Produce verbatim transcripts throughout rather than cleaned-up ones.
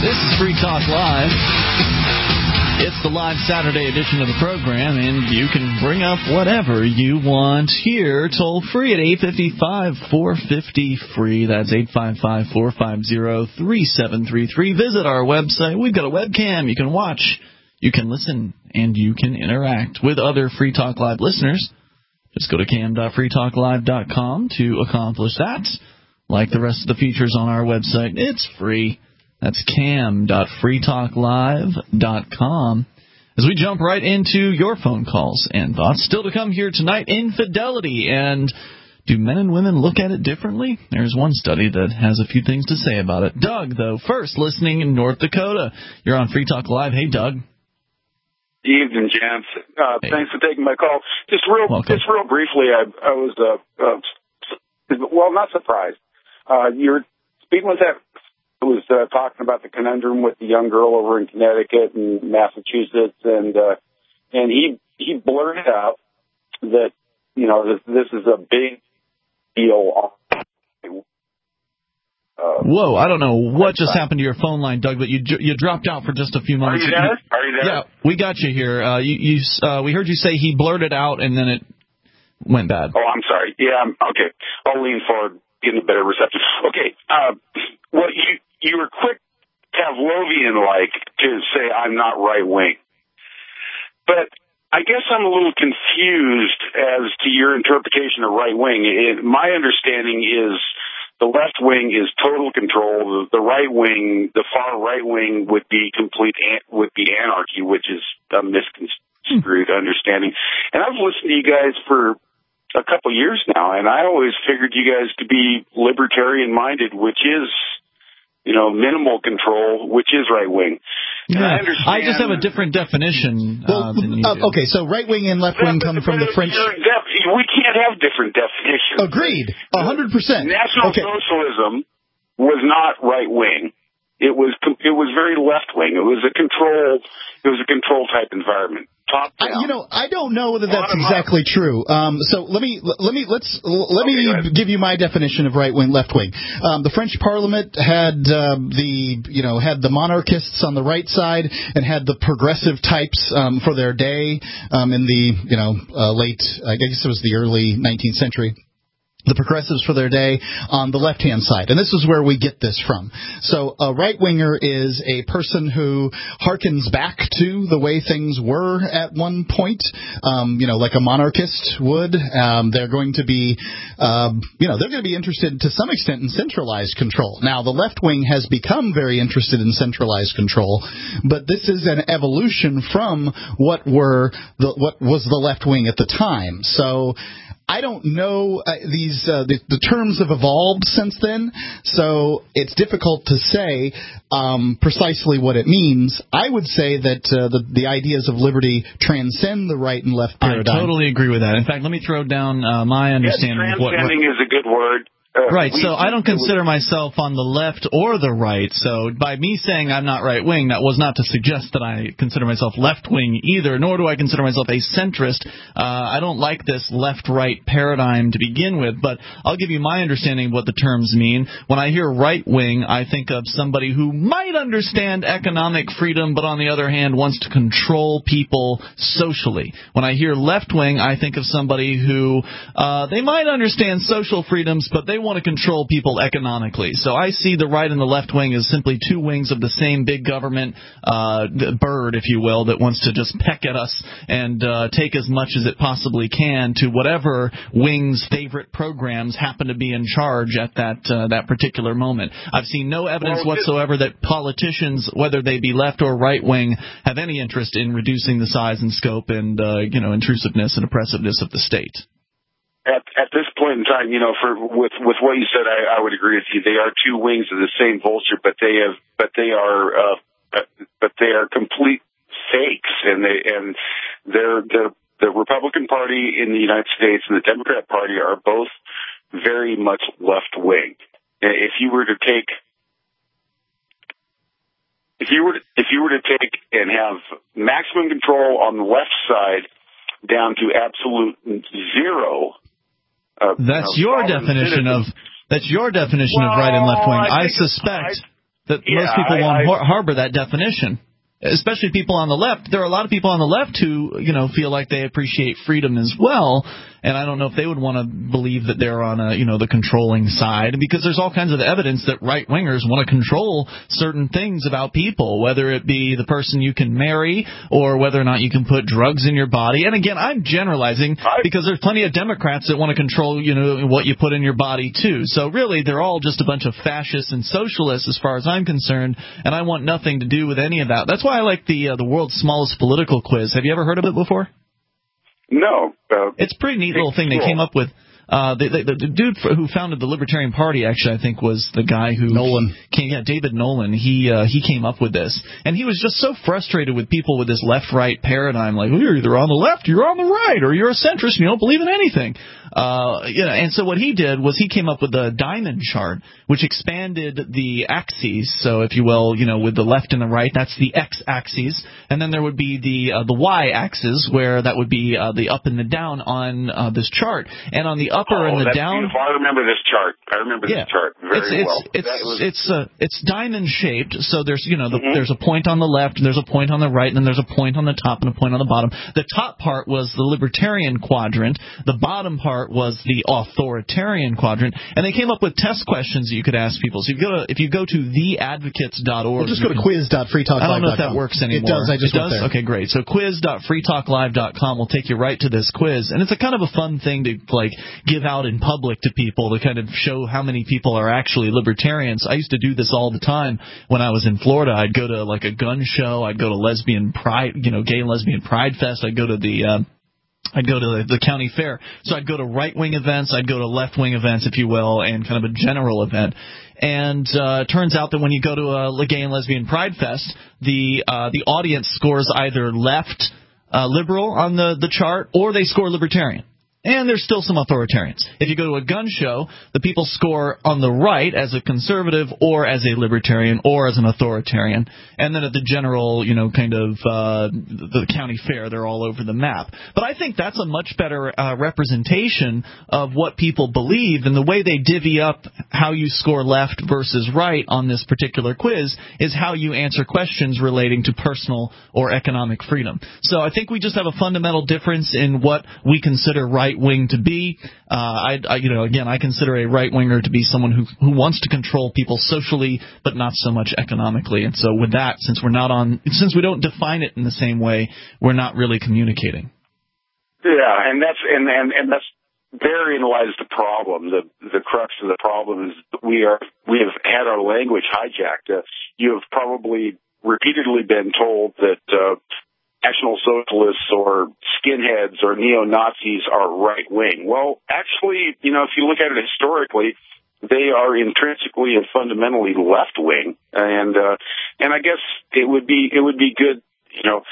This is Free Talk Live. It's the live Saturday edition of the program, and you can bring up whatever you want here, toll free at eight five five, four five zero, free. That's eight five five, four five zero, three seven three three. Visit our website. We've got a webcam. You can watch, you can listen, and you can interact with other Free Talk Live listeners. Just go to cam dot free talk live dot com to accomplish that. Like the rest of the features on our website, it's free. That's cam dot free talk live dot com. As we jump right into your phone calls and thoughts, still to come here tonight, infidelity. And do men and women look at it differently? There's one study that has a few things to say about it. Doug, though, first, listening in North Dakota. You're on Free Talk Live. Hey, Doug. Evening, gents. Uh, hey. Thanks for taking my call. Just real, Welcome. just real briefly, I, I was, uh, uh, well, not surprised. Uh, you're speaking with that. Was uh, talking about the conundrum with the young girl over in Connecticut and Massachusetts, and uh, and he he blurted out that you know this, this is a big deal. Uh, Whoa! I don't know what just happened to your phone line, Doug, but you you dropped out for just a few moments. Are you there? Are you there? Yeah, we got you here. Uh, you you uh, we heard you say he blurted out, and then it went bad. Oh, I'm sorry. Yeah, I'm, okay. I'll lean forward, get a better reception. Okay. Uh, well, you. You were quick Pavlovian-like to say I'm not right-wing. But I guess I'm a little confused as to your interpretation of right-wing. It, my understanding is the left wing is total control. The, the right wing, the far right wing, would be complete would be anarchy, which is a misconstrued hmm. understanding. And I've listened to you guys for a couple of years now, and I always figured you guys to be libertarian-minded, which is, you know, minimal control, which is right-wing. Yeah, I, understand, I just have a different definition uh, well, than you uh, do. Okay, so right-wing and left-wing come from the French... Def- we can't have different definitions. Agreed, one hundred percent. National okay. Socialism was not right-wing. It was it was very left-wing. It was a control. It was a control-type environment. Top down. I, you know, I don't know whether that's exactly true. Um, so let me let me let's let okay, me give you my definition of right wing, left wing. Um, the French Parliament had uh, the you know had the monarchists on the right side and had the progressive types um, for their day um, in the you know uh, late I guess it was the early nineteenth century. The progressives for their day on the left-hand side. And this is where we get this from. So a right-winger is a person who harkens back to the way things were at one point, um, you know, like a monarchist would. Um, they're going to be, um, you know, they're going to be interested to some extent in centralized control. Now, the left wing has become very interested in centralized control, but this is an evolution from what were the, what was the left wing at the time. So I don't know. Uh, these uh, the, the terms have evolved since then, so it's difficult to say um, precisely what it means. I would say that uh, the, the ideas of liberty transcend the right and left paradigm. I totally agree with that. In fact, let me throw down uh, my understanding yes, of what... Transcending is a good word. Uh, right, we, so I don't consider myself on the left or the right, so by me saying I'm not right-wing, that was not to suggest that I consider myself left-wing either, nor do I consider myself a centrist. Uh, I don't like this left-right paradigm to begin with, but I'll give you my understanding of what the terms mean. When I hear right-wing, I think of somebody who might understand economic freedom, but on the other hand wants to control people socially. When I hear left-wing, I think of somebody who, uh, they might understand social freedoms, but they want to control people economically. So I see the right and the left wing as simply two wings of the same big government uh, bird, if you will, that wants to just peck at us and uh, take as much as it possibly can to whatever wing's favorite programs happen to be in charge at that uh, that particular moment. I've seen no evidence well, whatsoever that politicians, whether they be left or right wing, have any interest in reducing the size and scope and uh, you know intrusiveness and oppressiveness of the state. At, at this point in time, you know, for with with what you said, I, I would agree with you. They are two wings of the same vulture, but they have, but they are, uh, but they are complete fakes, and they and they're the the Republican Party in the United States and the Democrat Party are both very much left wing. If you were to take, if you were to, if you were to take and have maximum control on the left side down to absolute zero. Uh, that's you know, your definition citizens. of that's your definition well, of right and left wing. I, I suspect. that yeah, most people I, won't I, har- harbor that definition. Especially people on the left. There are a lot of people on the left who, you know, feel like they appreciate freedom as well. And I don't know if they would want to believe that they're on a, you know, the controlling side, because there's all kinds of evidence that right-wingers want to control certain things about people, whether it be the person you can marry or whether or not you can put drugs in your body. And again, I'm generalizing because there's plenty of Democrats that want to control, you know, what you put in your body too. So really, they're all just a bunch of fascists and socialists as far as I'm concerned, and I want nothing to do with any of that. That's why I like the uh, the world's smallest political quiz. Have you ever heard of it before? No. Uh, it's a pretty neat little thing they came up with. Uh, the, the, the dude who founded the Libertarian Party, actually, I think, was the guy who Nolan. Came, yeah, David Nolan. He uh, he came up with this, and he was just so frustrated with people with this left-right paradigm, like, well, you're either on the left, you're on the right, or you're a centrist, and you don't believe in anything. Uh, you know, and so what he did was he came up with the diamond chart, which expanded the axes. So, if you will, you know, with the left and the right, that's the x-axis, and then there would be the uh, the y-axis, where that would be uh, the up and the down on uh, this chart, and on the upper oh, and the that's down. Beautiful. I remember this chart. I remember yeah. this chart very it's, it's, well. It's was... it's uh, it's diamond shaped. So there's you know the, mm-hmm. there's a point on the left, and there's a point on the right, and then there's a point on the top and a point on the bottom. The top part was the libertarian quadrant. The bottom part was the authoritarian quadrant. And they came up with test questions that you could ask people. So if you go to if you go to the advocates dot org, well, just go to quiz dot free talk live dot com. I don't know if that works anymore. It does. I just it went does? there. Okay, great. So quiz dot free talk live dot com will take you right to this quiz, and it's a kind of a fun thing to like give out in public to people to kind of show how many people are actually libertarians. I used to do this all the time when I was in Florida. I'd go to like a gun show. I'd go to lesbian pride, you know, gay and lesbian pride fest. I'd go to the uh, I'd go to the, the county fair. So I'd go to right-wing events, I'd go to left-wing events, if you will, and kind of a general event. And uh, it turns out that when you go to a gay and lesbian pride fest, the uh, the audience scores either left uh, liberal on the, the chart, or they score libertarian. And there's still some authoritarians. If you go to a gun show, the people score on the right as a conservative or as a libertarian or as an authoritarian. And then at the general, you know, kind of uh, the county fair, they're all over the map. But I think that's a much better uh, representation of what people believe. And the way they divvy up how you score left versus right on this particular quiz is how you answer questions relating to personal or economic freedom. So I think we just have a fundamental difference in what we consider right wing to be. Uh, I, I, you know, again, I consider a right winger to be someone who who wants to control people socially, but not so much economically. And so, with that, since we're not on, since we don't define it in the same way, we're not really communicating. Yeah, and that's and and, and that's therein lies the problem. The the crux of the problem is we are we have had our language hijacked. Uh, you have probably repeatedly been told that Uh, National Socialists or skinheads or neo-Nazis are right-wing. Well, actually, you know, if you look at it historically, they are intrinsically and fundamentally left-wing, and uh, and I guess it would be it would be good, you know,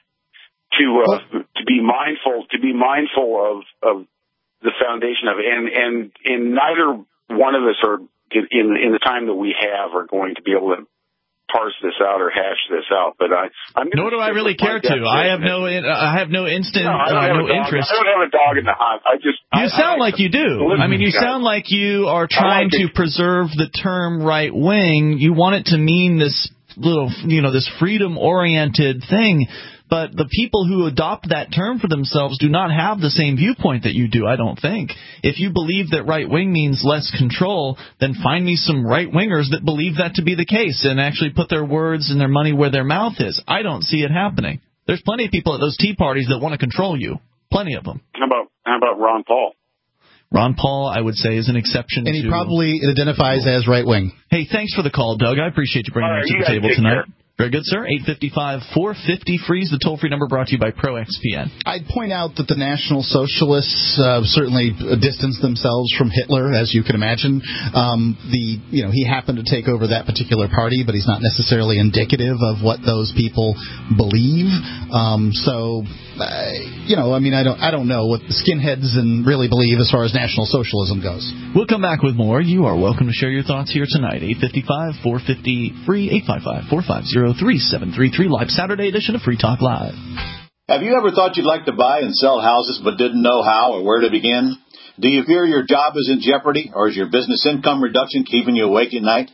to uh, to be mindful to be mindful of of the foundation of it, and and and neither one of us are in in the time that we have are going to be able to parse this out or hash this out, but I. I'm Nor do I really care to. I have no. I have no instant. No, I don't uh, have no a dog. interest. I don't have a dog in the hunt. I just. You I, sound I, like you do. I mean, you guys. sound like you are trying like to preserve the term right wing. You want it to mean this little, you know, this freedom-oriented thing. But the people who adopt that term for themselves do not have the same viewpoint that you do, I don't think. If you believe that right-wing means less control, then find me some right-wingers that believe that to be the case and actually put their words and their money where their mouth is. I don't see it happening. There's plenty of people at those tea parties that want to control you. Plenty of them. How about how about Ron Paul? Ron Paul, I would say, is an exception. And he to, probably identifies as right-wing. Hey, thanks for the call, Doug. I appreciate you bringing All it right, to you the table take tonight. care. Very good, sir. eight five five, four five zero, freeze, the toll-free number brought to you by Pro X P N. I'd point out that the National Socialists uh, certainly distanced themselves from Hitler, as you can imagine. Um, the you know he happened to take over that particular party, but he's not necessarily indicative of what those people believe. Um, so, uh, you know, I mean, I don't I don't know what the skinheads and really believe as far as National Socialism goes. We'll come back with more. You are welcome to share your thoughts here tonight. eight five five, four five zero, free, eight five five, four five zero, three seven three three, live Saturday edition of Free Talk Live. Have you ever thought you'd like to buy and sell houses but didn't know how or where to begin? Do you fear your job is in jeopardy, or is your business income reduction keeping you awake at night?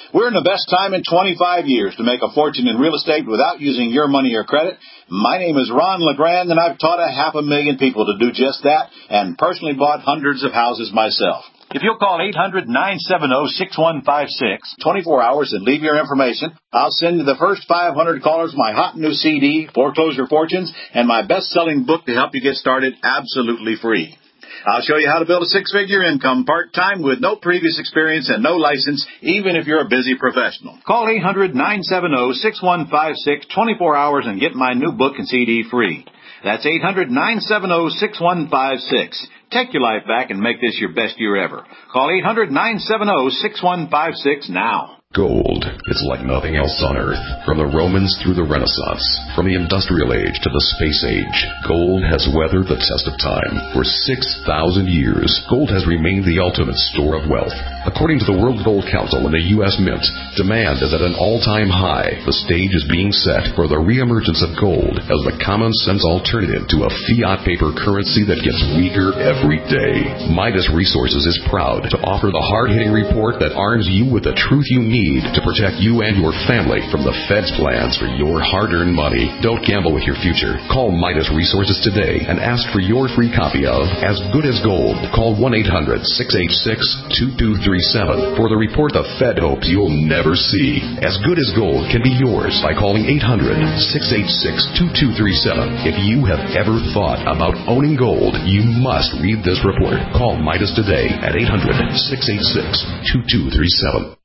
We're in the best time in twenty-five years to make a fortune in real estate without using your money or credit. My name is Ron LeGrand, and I've taught a half a million people to do just that and personally bought hundreds of houses myself. If you'll call eight hundred, nine seven zero, six one five six, twenty-four hours, and leave your information, I'll send you the first five hundred callers my hot new C D, Foreclosure Fortunes, and my best-selling book to help you get started absolutely free. I'll show you how to build a six-figure income part-time with no previous experience and no license, even if you're a busy professional. Call eight hundred, nine seven zero, six one five six, twenty-four hours, and get my new book and C D free. That's eight hundred, nine seven zero, six one five six. Take your life back and make this your best year ever. Call eight hundred, nine seven zero, six one five six now. Gold is like nothing else on Earth. From the Romans through the Renaissance, from the Industrial Age to the Space Age, gold has weathered the test of time. For six thousand years, gold has remained the ultimate store of wealth. According to the World Gold Council and the U S Mint, demand is at an all-time high. The stage is being set for the reemergence of gold as the common-sense alternative to a fiat paper currency that gets weaker every day. Midas Resources is proud to offer the hard-hitting report that arms you with the truth you need to protect you and your family from the Fed's plans for your hard-earned money. Don't gamble with your future. Call Midas Resources today and ask for your free copy of As Good as Gold. Call one eight hundred, six eight six, two two three seven for the report the Fed hopes you'll never see. As Good as Gold can be yours by calling eight hundred, six eight six, two two three seven. If you have ever thought about owning gold, you must read this report. Call Midas today at eight hundred, six eight six, two two three seven.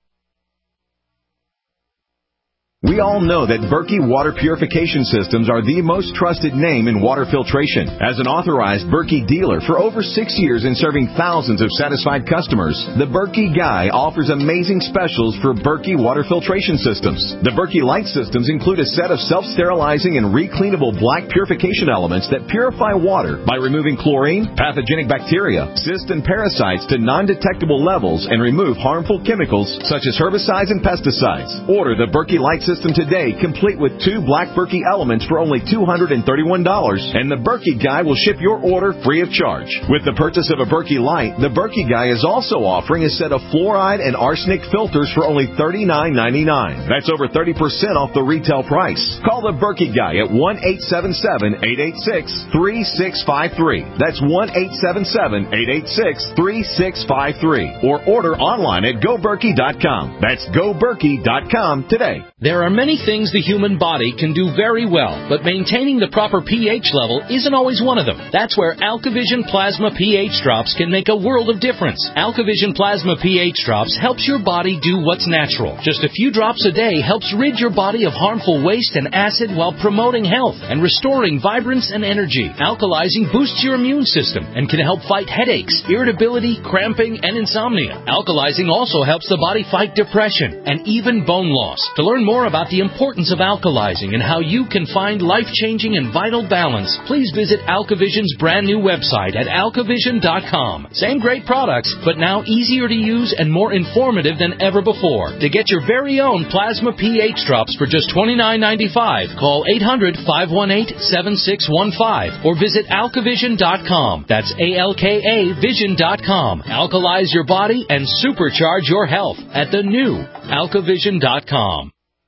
We all know that Berkey Water Purification Systems are the most trusted name in water filtration. As an authorized Berkey dealer for over six years and serving thousands of satisfied customers, the Berkey Guy offers amazing specials for Berkey Water Filtration Systems. The Berkey Light Systems include a set of self-sterilizing and recleanable black purification elements that purify water by removing chlorine, pathogenic bacteria, cysts, and parasites to non-detectable levels and remove harmful chemicals such as herbicides and pesticides. Order the Berkey Light Systems System today, complete with two black Berkey elements for only two hundred thirty-one dollars, and the Berkey Guy will ship your order free of charge. With the purchase of a Berkey Light, the Berkey Guy is also offering a set of fluoride and arsenic filters for only thirty-nine ninety-nine. That's over thirty percent off the retail price. Call the Berkey Guy at one eight seven seven, eight eight six, three six five three. That's one eight seven seven, eight eight six, three six five three. Or order online at go berkey dot com. That's go berkey dot com today. There are many things the human body can do very well, but maintaining the proper pH level isn't always one of them. That's where AlkaVision Plasma pH Drops can make a world of difference. AlkaVision Plasma pH Drops helps your body do what's natural. Just a few drops a day helps rid your body of harmful waste and acid while promoting health and restoring vibrance and energy. Alkalizing boosts your immune system and can help fight headaches, irritability, cramping, and insomnia. Alkalizing also helps the body fight depression and even bone loss. To learn more about the importance of alkalizing and how you can find life-changing and vital balance, please visit AlkaVision's brand new website at alkavision dot com. Same great products, but now easier to use and more informative than ever before. To get your very own Plasma pH Drops for just twenty-nine ninety-five, call eight hundred, five one eight, seven six one five or visit alkavision dot com. That's A L K A vision dot com. Alkalize your body and supercharge your health at the new alkavision dot com.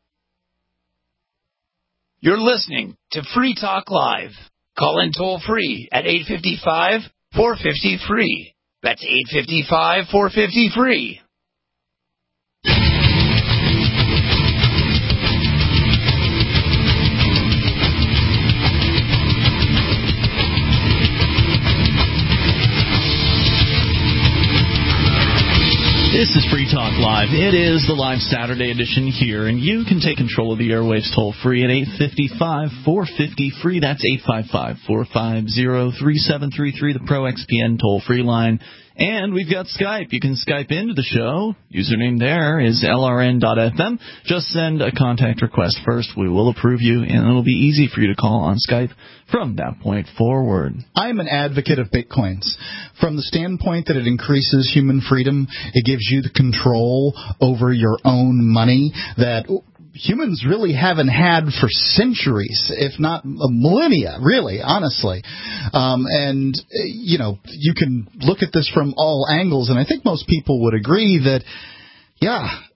You're listening to Free Talk Live. Call in toll free at eight five five, four five zero, free. That's eight five five, four five zero, free. This is Free Talk Live. It is the live Saturday edition here, and you can take control of the airwaves toll-free at eight five five, four five zero, free. That's eight five five, four five zero, three seven three three, the Pro X P N toll-free line. And we've got Skype. You can Skype into the show. Username there is L R N dot F M. Just send a contact request first. We will approve you, and it'll be easy for you to call on Skype from that point forward. I'm an advocate of Bitcoins. From the standpoint that it increases human freedom, it gives you the control over your own money that humans really haven't had for centuries, if not millennia, really, honestly. Um, and, you know, you can look at this from all angles, and I think most people would agree that, yeah,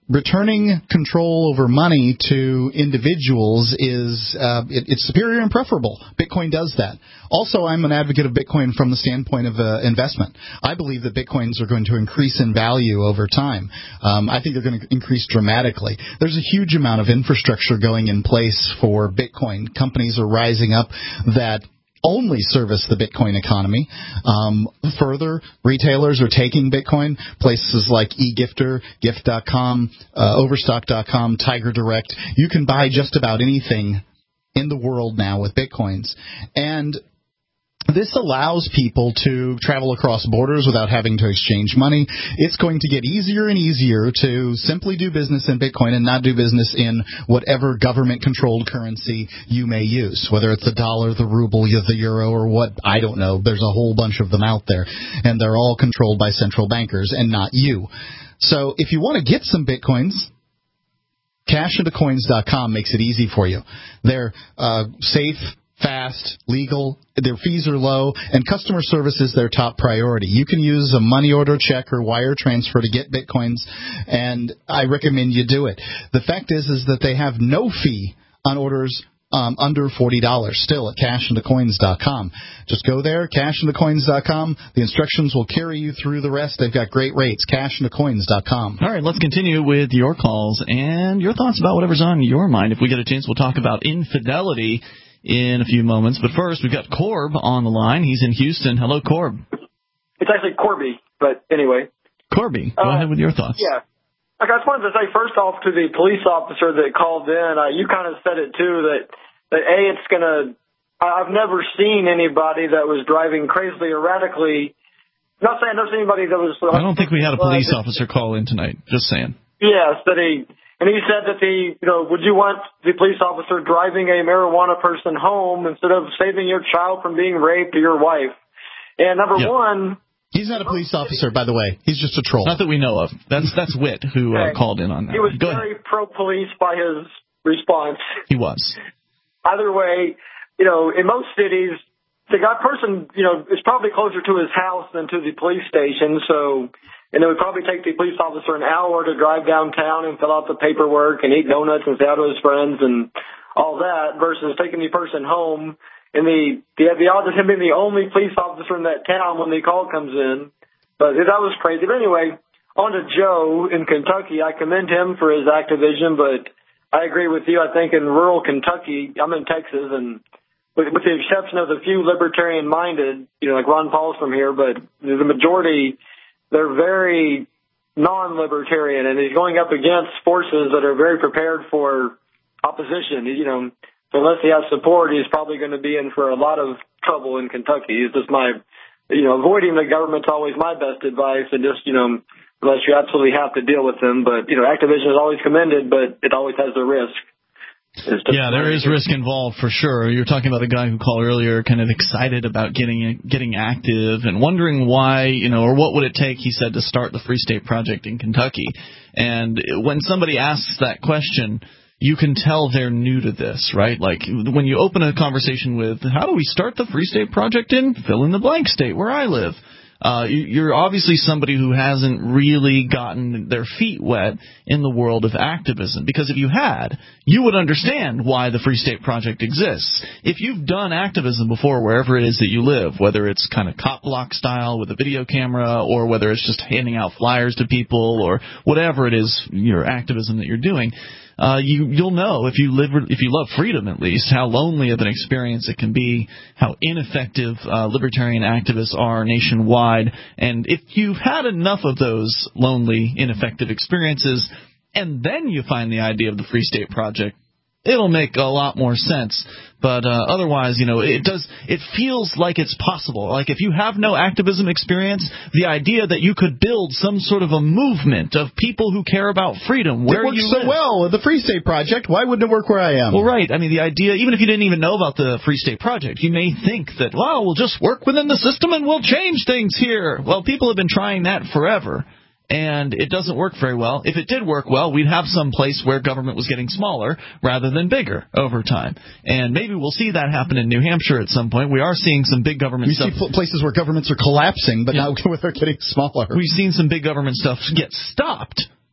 returning control over money to individuals is uh, it, it's superior and preferable. Bitcoin does that. Also, I'm an advocate of Bitcoin from the standpoint of uh, investment. I believe that Bitcoins are going to increase in value over time. Um, I think they're going to increase dramatically. There's a huge amount of infrastructure going in place for Bitcoin. Companies are rising up that only service the Bitcoin economy. Um, further, retailers are taking Bitcoin. Places like eGifter, Gift dot com, uh, Overstock dot com, Tiger Direct. You can buy just about anything in the world now with Bitcoins. And this allows people to travel across borders without having to exchange money. It's going to get easier and easier to simply do business in Bitcoin and not do business in whatever government-controlled currency you may use, whether it's the dollar, the ruble, the euro, or what, I don't know. There's a whole bunch of them out there, and they're all controlled by central bankers and not you. So if you want to get some Bitcoins, cash into coins dot com makes it easy for you. They're uh, safe, fast, legal, their fees are low, and customer service is their top priority. You can use a money order check or wire transfer to get Bitcoins, and I recommend you do it. The fact is is that they have no fee on orders um, under forty dollars still at cash into coins dot com. Just go there, cash into coins dot com. The instructions will carry you through the rest. They've got great rates, cash into coins dot com. All right, let's continue with your calls and your thoughts about whatever's on your mind. If we get a chance, we'll talk about infidelity in a few moments. But first, we've got Corb on the line. He's in Houston. Hello, Corb. It's actually Corby, but anyway. Corby, go uh, ahead with your thoughts. Yeah. I just wanted to say first off to the police officer that called in, uh, you kind of said it too, that, that A, it's going to, I've never seen anybody that was driving crazily, erratically. Not saying I've never seen anybody that was. I don't think we had a police uh, officer call in tonight. Just saying. Yes, that he. And he said that the, you know, would you want the police officer driving a marijuana person home instead of saving your child from being raped or your wife? And number yeah. one. He's not a police officer, by the way. He's just a troll. Not that we know of. That's that's Witt who uh, called in on that. He was Go very ahead. pro-police by his response. He was. Either way, you know, in most cities, the guy person, you know, is probably closer to his house than to the police station, so. And it would probably take the police officer an hour to drive downtown and fill out the paperwork and eat donuts and say hi to his friends and all that versus taking the person home. And the, the, the odds of him being the only police officer in that town when the call comes in. But that was crazy. But anyway, on to Joe in Kentucky. I commend him for his activism, but I agree with you. I think in rural Kentucky, I'm in Texas, and with, with the exception of the few libertarian-minded, you know, like Ron Paul's from here, but the majority, they're very non-libertarian, and he's going up against forces that are very prepared for opposition. You know, unless he has support, he's probably going to be in for a lot of trouble in Kentucky. It's just my, you know, avoiding the government's always my best advice, and just, you know, unless you absolutely have to deal with them. But, you know, activism is always commended, but it always has a risk. Yeah, there is risk involved for sure. You were talking about the guy who called earlier, kind of excited about getting getting active and wondering why, you know, or what would it take, he said, to start the Free State Project in Kentucky. And when somebody asks that question, you can tell they're new to this, right? Like when you open a conversation with, how do we start the Free State Project in fill in the blank state where I live? Uh, you're obviously somebody who hasn't really gotten their feet wet in the world of activism. Because if you had, you would understand why the Free State Project exists. If you've done activism before wherever it is that you live, whether it's kind of cop block style with a video camera, or whether it's just handing out flyers to people, or whatever it is, your activism that you're doing, Uh, you, you'll know if you live, if you love freedom at least, how lonely of an experience it can be, how ineffective uh, libertarian activists are nationwide. And if you've had enough of those lonely, ineffective experiences, and then you find the idea of the Free State Project, it'll make a lot more sense. But uh, otherwise, you know, it does. It feels like it's possible. Like if you have no activism experience, the idea that you could build some sort of a movement of people who care about freedom where you live. It works so well with the Free State Project. Why wouldn't it work where I am? Well, right. I mean, the idea, even if you didn't even know about the Free State Project, you may think that, well, we'll just work within the system and we'll change things here. Well, people have been trying that forever. And it doesn't work very well. If it did work well, we'd have some place where government was getting smaller rather than bigger over time. And maybe we'll see that happen in New Hampshire at some point. We are seeing some big government we stuff. We see places where governments are collapsing, but yeah. not where they're getting smaller. We've seen some big government stuff get stopped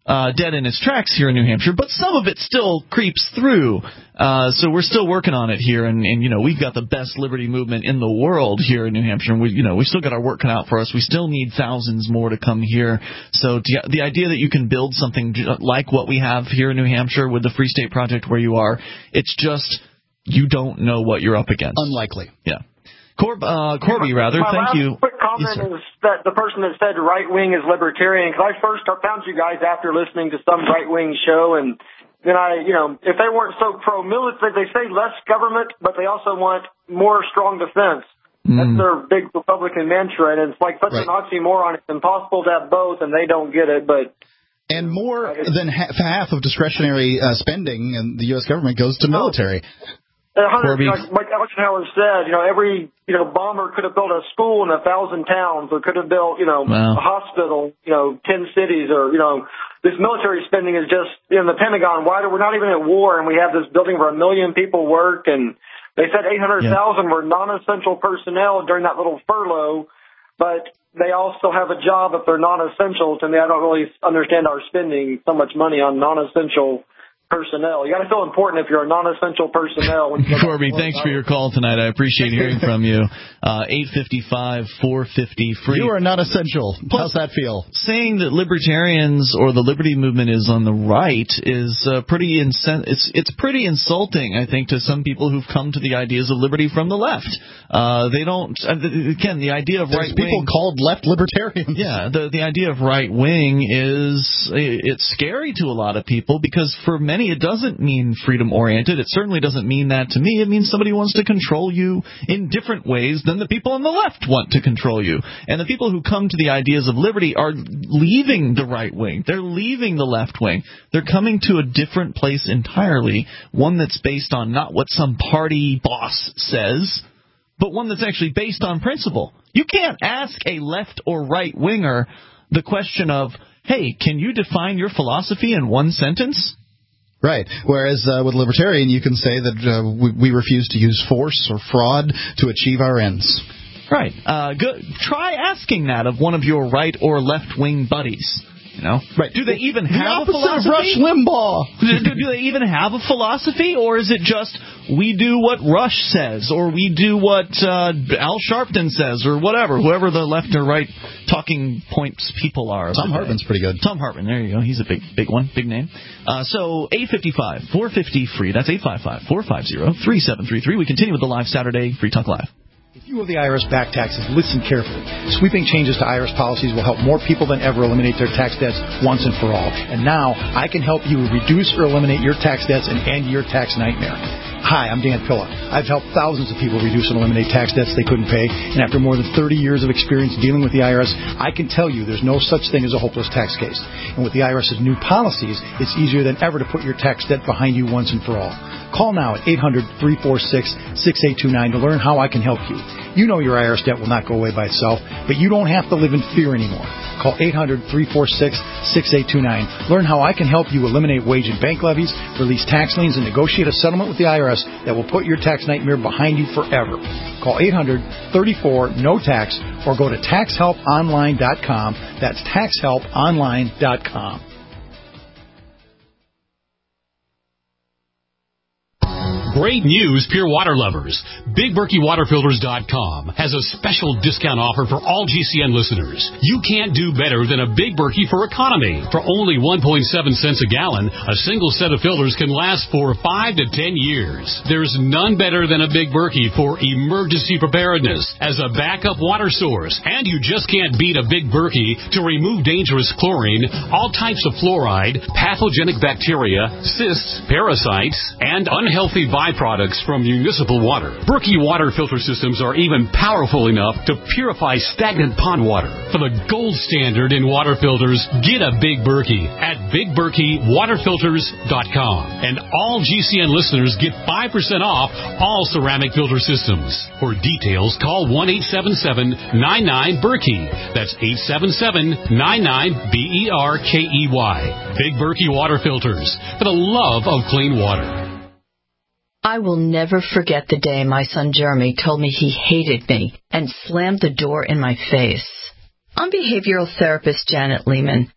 uh, dead in its tracks here in New Hampshire, but some of it still creeps through. Uh, so we're still working on it here, and, and you know we've got the best liberty movement in the world here in New Hampshire, and we you know we still got our work cut out for us. We still need thousands more to come here. So to, the idea that you can build something like what we have here in New Hampshire with the Free State Project where you are, it's just you don't know what you're up against. Unlikely. Yeah. Corb, uh, Corby, rather, My thank last you. quick comment yes, is that the person that said right wing is libertarian, because I first found you guys after listening to some right wing show, and then I, you know, if they weren't so pro-military, they say less government, but they also want more strong defense. Mm. That's their big Republican mantra, and it's like such right. an oxymoron. It's impossible to have both, and they don't get it, but... And more than half of discretionary uh, spending in the U S government goes to military. Hundred, you know, like Eisenhower said, you know, every you know bomber could have built a school in a thousand towns, or could have built, you know, wow. a hospital, you know, ten cities, or you know, this military spending is just in the Pentagon. Why do we're not even at war, and we have this building where a million people work, and they said eight hundred thousand yeah. were non-essential personnel during that little furlough, but they all still have a job if they're non-essential. To me, I don't really understand our spending so much money on non-essential personnel. You got to feel important if you're a non-essential personnel. Corby, thanks for your call tonight. I appreciate hearing from you. Uh, eight five five, four five zero, free. You are not essential. How's that feel? Saying that libertarians or the liberty movement is on the right is uh, pretty insen- it's it's pretty insulting, I think, to some people who've come to the ideas of liberty from the left. Uh, they don't. Uh, again, the idea of right wing. There's people called left libertarians. Yeah, the the idea of right wing is it's scary to a lot of people because for many it doesn't mean freedom-oriented. It certainly doesn't mean that to me. It means somebody wants to control you in different ways than the people on the left want to control you. And the people who come to the ideas of liberty are leaving the right wing. They're leaving the left wing. They're coming to a different place entirely, one that's based on not what some party boss says, but one that's actually based on principle. You can't ask a left or right winger the question of, hey, can you define your philosophy in one sentence? Right. Whereas uh, with libertarian, you can say that uh, we, we refuse to use force or fraud to achieve our ends. Right. Uh, go, try asking that of one of your right or left wing buddies. You know, right? Do they even the have a philosophy? Of Rush Limbaugh. do, do, do they even have a philosophy, or is it just we do what Rush says, or we do what uh, Al Sharpton says, or whatever, whoever the left or right talking points people are? Tom Hartman's pretty good. Tom Hartman, there you go. He's a big, big one, big name. Uh, so eight five five, four five zero, free. That's eight five five, four five zero, three seven three three. We continue with the live Saturday Free Talk Live. If you owe the I R S back taxes, listen carefully. Sweeping changes to I R S policies will help more people than ever eliminate their tax debts once and for all. And now, I can help you reduce or eliminate your tax debts and end your tax nightmare. Hi, I'm Dan Pilla. I've helped thousands of people reduce and eliminate tax debts they couldn't pay, and after more than thirty years of experience dealing with the I R S, I can tell you there's no such thing as a hopeless tax case. And with the I R S's new policies, it's easier than ever to put your tax debt behind you once and for all. Call now at eight hundred, three four six, six eight two nine to learn how I can help you. You know your I R S debt will not go away by itself, but you don't have to live in fear anymore. Call eight hundred, three four six, six eight two nine. Learn how I can help you eliminate wage and bank levies, release tax liens, and negotiate a settlement with the I R S that will put your tax nightmare behind you forever. Call eight hundred, three four, N O T A X or go to tax help online dot com. That's tax help online dot com. Great news, Pure Water lovers. Big Berkey Water Filters dot com has a special discount offer for all G C N listeners. You can't do better than a Big Berkey for economy. For only one point seven cents a gallon, a single set of filters can last for five to ten years. There's none better than a Big Berkey for emergency preparedness as a backup water source. And you just can't beat a Big Berkey to remove dangerous chlorine, all types of fluoride, pathogenic bacteria, cysts, parasites, and unhealthy viruses. Byproducts from municipal water. Berkey water filter systems are even powerful enough to purify stagnant pond water. For the gold standard in water filters, get a Big Berkey at Big Berkey Water Filters dot com. And all G C N listeners get five percent off all ceramic filter systems. For details, call one eight seven seven, nine nine, Berkey. That's eight seven seven, nine nine, B E R K E Y. Big Berkey Water Filters, for the love of clean water. I will never forget the day my son Jeremy told me he hated me and slammed the door in my face. I'm behavioral therapist Janet Lehman,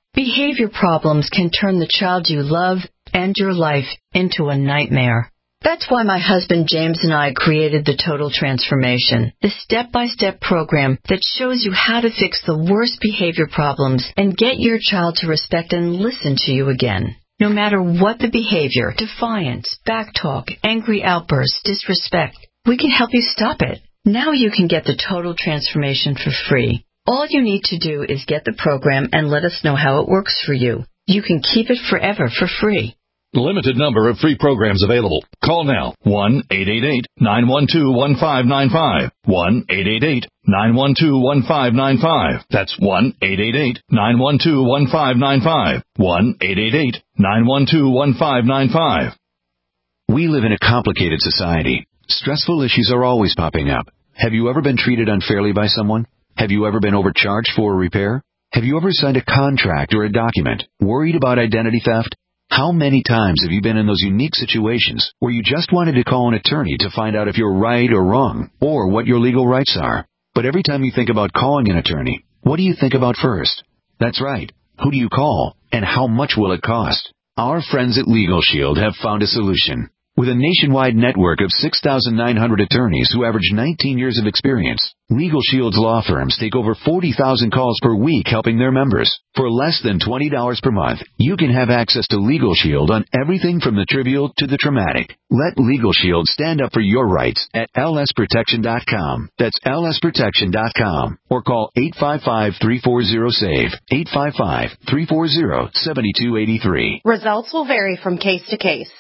Behavior problems can turn the child you love and your life into a nightmare. That's why my husband James and I created the Total Transformation, the step-by-step program that shows you how to fix the worst behavior problems and get your child to respect and listen to you again. No matter what the behavior, defiance, backtalk, angry outbursts, disrespect, we can help you stop it. Now you can get the Total Transformation for free. All you need to do is get the program and let us know how it works for you. You can keep it forever for free. Limited number of free programs available. Call now. one eight eight eight, nine one two, one five nine five. one eight eight eight, nine one two, one five nine five. That's one eight eight eight, nine one two, one five nine five. one eight eight eight, nine one two, one five nine five. We live in a complicated society. Stressful issues are always popping up. Have you ever been treated unfairly by someone? Have you ever been overcharged for a repair? Have you ever signed a contract or a document? Worried about identity theft? How many times have you been in those unique situations where you just wanted to call an attorney to find out if you're right or wrong, or what your legal rights are? But every time you think about calling an attorney, what do you think about first? That's right. Who do you call, and how much will it cost? Our friends at Legal Shield have found a solution. With a nationwide network of six thousand nine hundred attorneys who average nineteen years of experience, Legal Shield's law firms take over forty thousand calls per week helping their members. For less than twenty dollars per month, you can have access to Legal Shield on everything from the trivial to the traumatic. Let Legal Shield stand up for your rights at L S protection dot com. That's L S protection dot com. Or call eight five five, three four zero, S A V E, eight five five, three four zero, seven two eight three. Results will vary from case to case.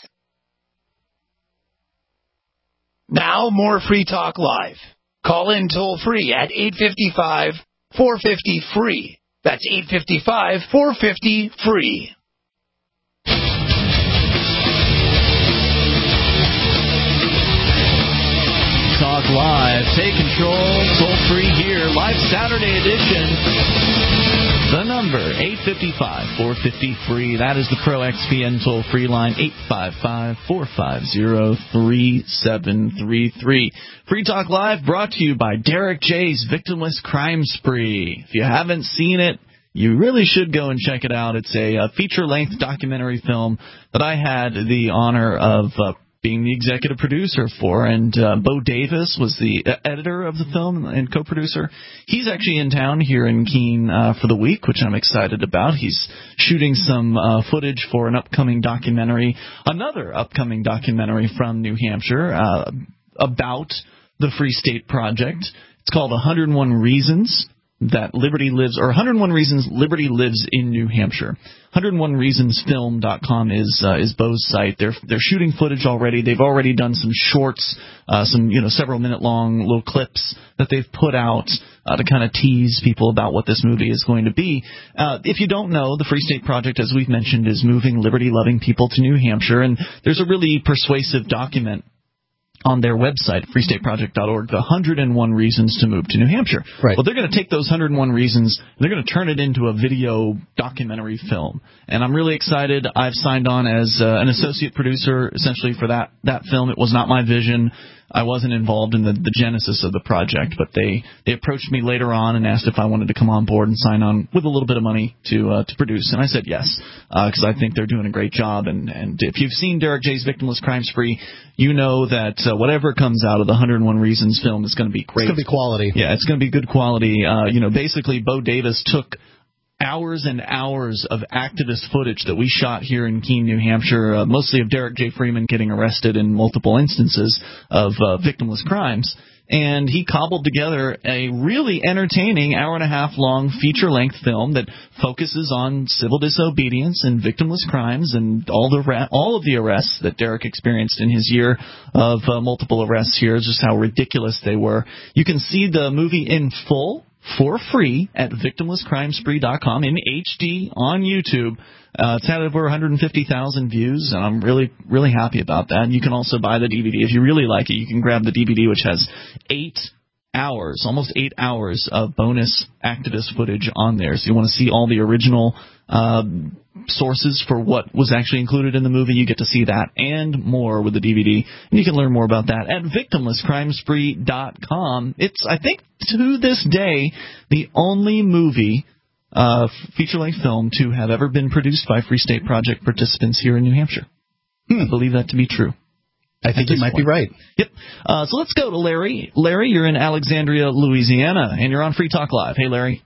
Now, more Free Talk Live. Call in toll-free at eight five five, four five zero, F R E E. That's eight five five, four five zero, F R E E. Talk Live. Take control. Toll-free here. Live Saturday edition. The number, eight five five, four five zero, F R E E. That is the Pro X P N toll-free line, eight five five, four five zero, three seven three three. Free Talk Live brought to you by Derek J's Victimless Crime Spree. If you haven't seen it, you really should go and check it out. It's a, a feature-length documentary film that I had the honor of uh, being the executive producer for, and uh, Bo Davis was the uh, editor of the film and co-producer. He's actually in town here in Keene uh, for the week, which I'm excited about. He's shooting some uh, footage for an upcoming documentary, another upcoming documentary from New Hampshire uh, about the Free State Project. It's called one hundred one Reasons That Liberty Lives, or one hundred one Reasons Liberty Lives in New Hampshire. one hundred one reasons film dot com is uh, is Bo's site. They're they're shooting footage already. They've already done some shorts, uh, some you know several minute long little clips that they've put out uh, to kind of tease people about what this movie is going to be. Uh, if you don't know, the Free State Project, as we've mentioned, is moving liberty-loving people to New Hampshire, and there's a really persuasive document on their website, free state project dot org, the one hundred one Reasons to Move to New Hampshire. Right. Well, they're going to take those one hundred one reasons, and they're going to turn it into a video documentary film. And I'm really excited. I've signed on as uh, an associate producer, essentially, for that, that film. It was not my vision. I wasn't involved in the, the genesis of the project, but they, they approached me later on and asked if I wanted to come on board and sign on with a little bit of money to uh, to produce. And I said yes, because uh, I think they're doing a great job. And, and if you've seen Derek J's Victimless Crime Spree, you know that uh, whatever comes out of the one hundred one Reasons film is going to be great. It's going to be quality. Yeah, it's going to be good quality. Uh, you know, basically, Bo Davis took hours and hours of activist footage that we shot here in Keene, New Hampshire, uh, mostly of Derek J. Freeman getting arrested in multiple instances of uh, victimless crimes. And he cobbled together a really entertaining hour and a half long feature-length film that focuses on civil disobedience and victimless crimes and all the ra- all of the arrests that Derek experienced in his year of uh, multiple arrests here, just how ridiculous they were. You can see the movie in full for free at victimless crime spree dot com in H D on YouTube. Uh, it's had over one hundred fifty thousand views, and I'm really, really happy about that. And you can also buy the D V D. If you really like it, you can grab the D V D, which has eight hours, almost eight hours of bonus activist footage on there. So you want to see all the original uh, sources for what was actually included in the movie. You get to see that and more with the D V D. And you can learn more about that at victimless crime spree dot com. It's, I think, to this day, the only movie uh, feature-length film to have ever been produced by Free State Project participants here in New Hampshire. Hmm. I believe that to be true. I think you might point. be right. Yep. Uh, so let's go to Larry. Larry, you're in Alexandria, Louisiana, and you're on Free Talk Live. Hey, Larry.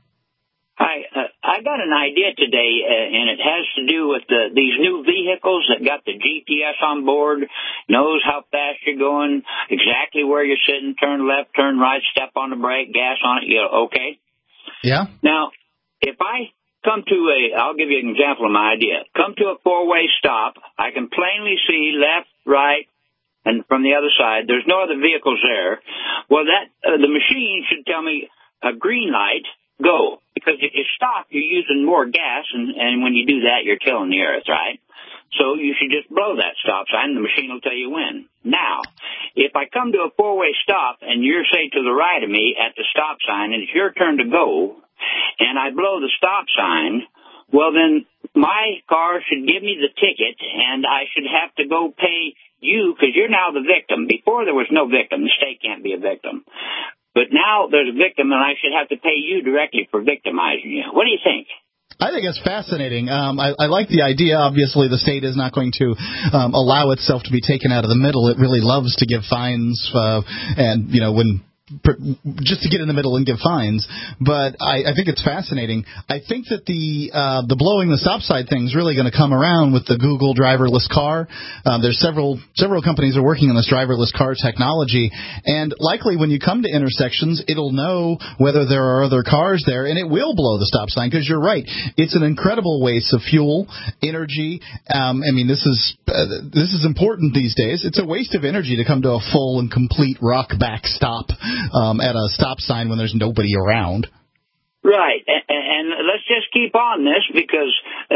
Hi. Uh, I got an idea today, uh, and it has to do with the, these new vehicles that got the G P S on board, knows how fast you're going, exactly where you're sitting, turn left, turn right, step on the brake, gas on it, you know, okay? Yeah. Now, if I come to a, I'll give you an example of my idea. Come to a four-way stop, I can plainly see left, right, and from the other side, there's no other vehicles there. Well, that uh, the machine should tell me a green light, go. Because if you stop, you're using more gas, and, and when you do that, you're killing the earth, right? So you should just blow that stop sign, and the machine will tell you when. Now, if I come to a four-way stop, and you're, say, to the right of me at the stop sign, and it's your turn to go, and I blow the stop sign, well, then my car should give me the ticket, and I should have to go pay you, because you're now the victim. Before there was no victim. The state can't be a victim. But now there's a victim, and I should have to pay you directly for victimizing you. What do you think? I think it's fascinating. Um, I, I like the idea. Obviously, the state is not going to um, allow itself to be taken out of the middle. It really loves to give fines, uh, and, you know, when just to get in the middle and give fines. But I, I think it's fascinating. I think that the uh, the blowing the stop sign thing is really going to come around with the Google driverless car. Um, there's several several companies are working on this driverless car technology, and likely when you come to intersections, it'll know whether there are other cars there, and it will blow the stop sign, because you're right. It's an incredible waste of fuel, energy. Um, I mean, this is uh, this is important these days. It's a waste of energy to come to a full and complete rock back stop Um, at a stop sign when there's nobody around. Right, and, and let's just keep on this, because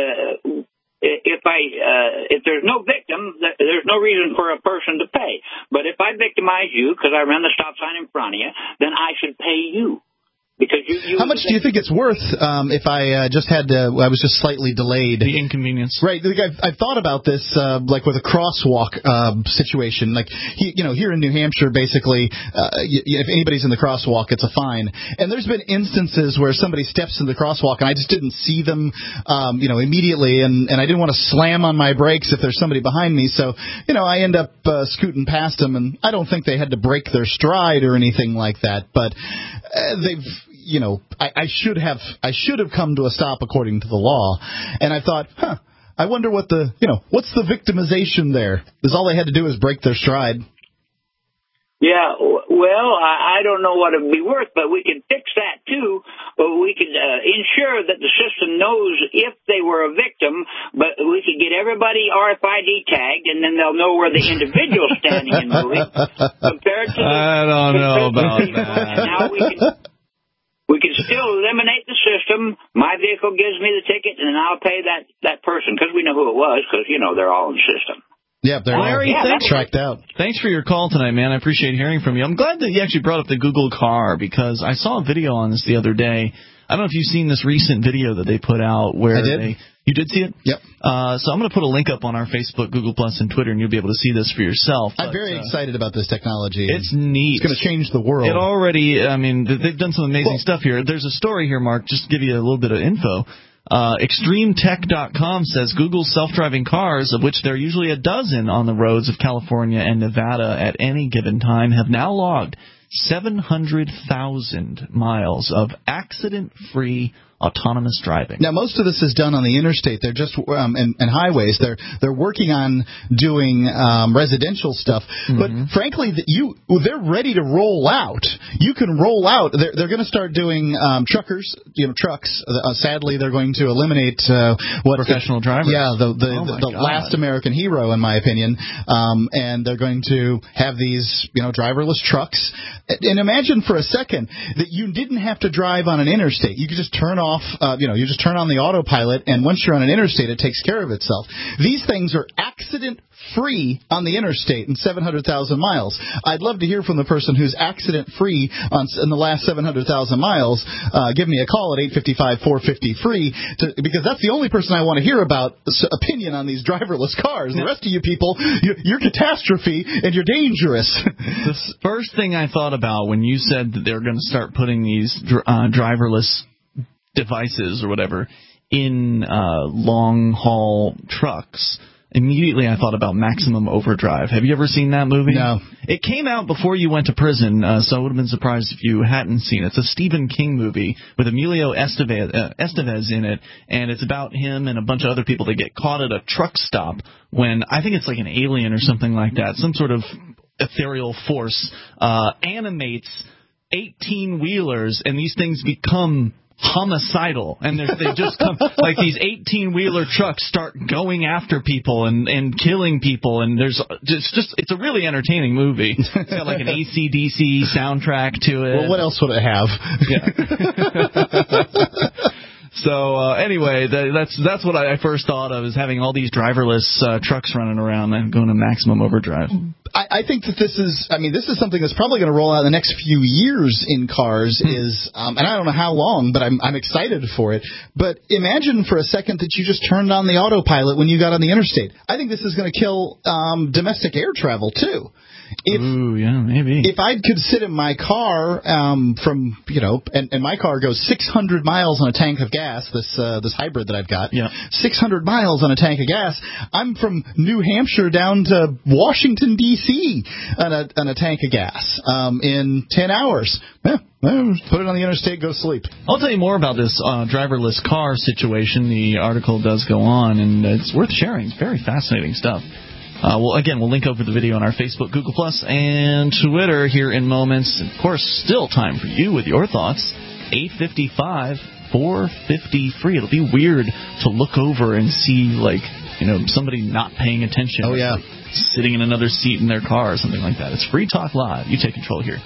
uh, if I uh, if there's no victim, there's no reason for a person to pay. But if I victimize you because I ran the stop sign in front of you, then I should pay you. Because you, you How much do you think it's worth um, if I uh, just had to, I was just slightly delayed? The inconvenience. Right. Like I've, I've thought about this, uh, like with a crosswalk uh, situation. Like, he, you know, here in New Hampshire, basically, uh, y- if anybody's in the crosswalk, it's a fine. And there's been instances where somebody steps in the crosswalk, and I just didn't see them, um, you know, immediately, and, and I didn't want to slam on my brakes if there's somebody behind me. So, you know, I end up uh, scooting past them, and I don't think they had to break their stride or anything like that. But uh, they've... You know, I, I should have I should have come to a stop according to the law, and I thought, huh, I wonder what the you know what's the victimization there? Because all they had to do is break their stride. Yeah, well, I, I don't know what it would be worth, but we could fix that too. Or we could uh, ensure that the system knows if they were a victim, but we could get everybody R F I D tagged, and then they'll know where the individual's standing and moving compared to the, I don't know about that. Now we can. We can still eliminate the system. My vehicle gives me the ticket, and then I'll pay that, that person, because we know who it was, because, you know, they're all in the system. Yeah, they're Larry, all thanks, tracked out. Thanks for your call tonight, man. I appreciate hearing from you. I'm glad that you actually brought up the Google car, because I saw a video on this the other day. I don't know if you've seen this recent video that they put out where I did. they... You did see it? Yep. Uh, so I'm going to put a link up on our Facebook, Google Plus, and Twitter, and you'll be able to see this for yourself. I'm but, very uh, excited about this technology. It's neat. It's going to change the world. It already, I mean, they've done some amazing well, stuff here. There's a story here, Mark, just to give you a little bit of info. Uh, Extreme Tech dot com says Google's self-driving cars, of which there are usually a dozen on the roads of California and Nevada at any given time, have now logged seven hundred thousand miles of accident-free autonomous driving. Now, most of this is done on the interstate. They're just um, and, and highways. They're they're working on doing um, residential stuff. Mm-hmm. But frankly, the, you they're ready to roll out. You can roll out. They're they're going to start doing um, truckers, you know, trucks. Uh, sadly, they're going to eliminate uh, what professional drivers. Yeah, the the, oh the, the last American hero, in my opinion. Um, and they're going to have these, you know, driverless trucks. And imagine for a second that you didn't have to drive on an interstate. You could just turn off. Off, uh, you know, you just turn on the autopilot, and once you're on an interstate, it takes care of itself. These things are accident-free on the interstate in seven hundred thousand miles. I'd love to hear from the person who's accident-free on in the last seven hundred thousand miles. Uh, give me a call at eight five five, four five zero, free, to, because that's the only person I want to hear about opinion on these driverless cars. The rest of you people, you're, you're catastrophe, and you're dangerous. The first thing I thought about when you said that they were going to start putting these uh, driverless devices or whatever in uh, long-haul trucks, immediately I thought about Maximum Overdrive. Have you ever seen that movie? No. It came out before you went to prison, uh, so I would have been surprised if you hadn't seen it. It's a Stephen King movie with Emilio Estevez, uh, Estevez in it, and it's about him and a bunch of other people that get caught at a truck stop when, I think it's like an alien or something like that, some sort of ethereal force uh, animates eighteen-wheelers, and these things become homicidal, and they just come like these eighteen-wheeler trucks start going after people and and killing people, and there's just just it's a really entertaining movie. It's got like an A C D C soundtrack to it. Well, what else would it have? Yeah. So uh, anyway, that, that's that's what I first thought of, is having all these driverless uh, trucks running around and going to Maximum Overdrive. I, I think that this is, I mean, this is something that's probably going to roll out in the next few years in cars. Hmm. Is, um, and I don't know how long, but I'm I'm excited for it. But imagine for a second that you just turned on the autopilot when you got on the interstate. I think this is going to kill um, domestic air travel too. If, Ooh, yeah, maybe. If I could sit in my car um, from, you know, and, and my car goes six hundred miles on a tank of gas, this uh, this hybrid that I've got, yeah. six hundred miles on a tank of gas, I'm from New Hampshire down to Washington, D C on a, on a tank of gas um, in ten hours. Yeah. Well, put it on the interstate, go to sleep. I'll tell you more about this uh, driverless car situation. The article does go on, and it's worth sharing. It's very fascinating stuff. Uh, well, again, we'll link over the video on our Facebook, Google Plus, and Twitter here in moments. Of course, still time for you with your thoughts. eight five five, four five zero, free. It'll be weird to look over and see, like, you know, somebody not paying attention. Oh, yeah. Sitting in another seat in their car or something like that. It's Free Talk Live. You take control here.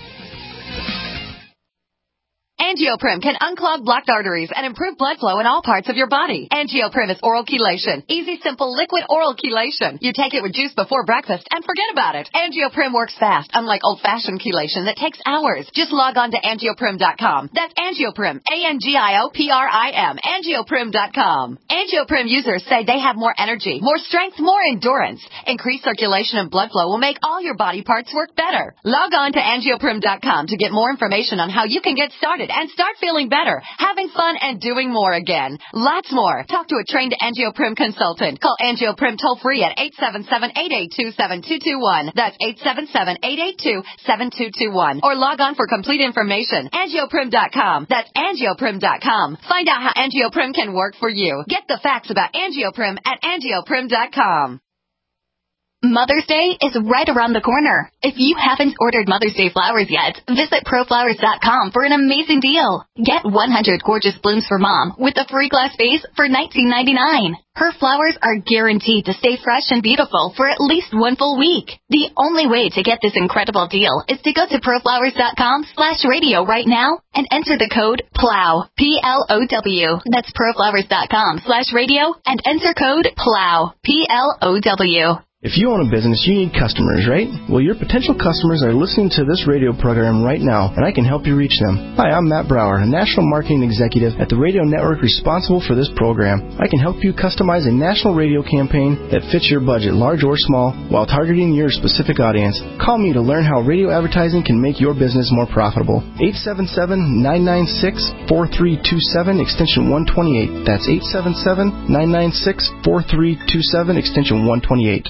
Angioprim can unclog blocked arteries and improve blood flow in all parts of your body. Angioprim is oral chelation. Easy, simple, liquid oral chelation. You take it with juice before breakfast and forget about it. Angioprim works fast, unlike old-fashioned chelation that takes hours. Just log on to angioprim dot com. That's Angioprim, A N G I O P R I M, angioprim dot com. Angioprim users say they have more energy, more strength, more endurance. Increased circulation and blood flow will make all your body parts work better. Log on to angioprim dot com to get more information on how you can get started and start feeling better, having fun, and doing more again. Lots more. Talk to a trained Angioprim consultant. Call Angioprim toll-free at eight seven seven, eight eight two, seven two two one. That's eight seven seven, eight eight two, seven two two one. Or log on for complete information. angioprim dot com. That's angioprim dot com. Find out how Angioprim can work for you. Get the facts about Angioprim at angioprim dot com. Mother's Day is right around the corner. If you haven't ordered Mother's Day flowers yet, visit pro flowers dot com for an amazing deal. Get one hundred gorgeous blooms for Mom with a free glass vase for nineteen ninety-nine. Her flowers are guaranteed to stay fresh and beautiful for at least one full week. The only way to get this incredible deal is to go to pro flowers dot com slash radio right now and enter the code PLOW, P L O W. That's pro flowers dot com slash radio and enter code PLOW, P L O W. If you own a business, you need customers, right? Well, your potential customers are listening to this radio program right now, and I can help you reach them. Hi, I'm Matt Brower, a national marketing executive at the radio network responsible for this program. I can help you customize a national radio campaign that fits your budget, large or small, while targeting your specific audience. Call me to learn how radio advertising can make your business more profitable. eight seven seven, nine nine six, four three two seven, extension one twenty-eight. That's eight seven seven, nine nine six, four three two seven, extension one twenty-eight.